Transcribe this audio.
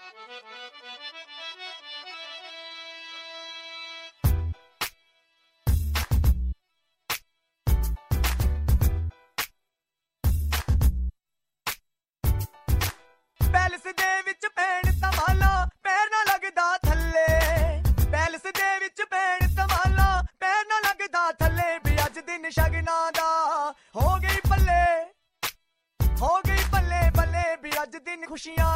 palace ਦੇ ਵਿੱਚ ਭੈਣ ਧਮਾਲਾ ਪੈਰ ਨਾ ਲੱਗਦਾ ਥੱਲੇ ਪੈਲਸ ਦੇ ਵਿੱਚ ਭੈਣ ਧਮਾਲਾ ਪੈਰ ਨਾ ਲੱਗਦਾ ਥੱਲੇ ਵੀ ਅੱਜ ਦਿਨ ਸ਼ਗਨਾਂ ਦਾ ਹੋ ਗਈ ਬੱਲੇ ਬੱਲੇ ਵੀ ਅੱਜ ਦਿਨ ਖੁਸ਼ੀਆਂ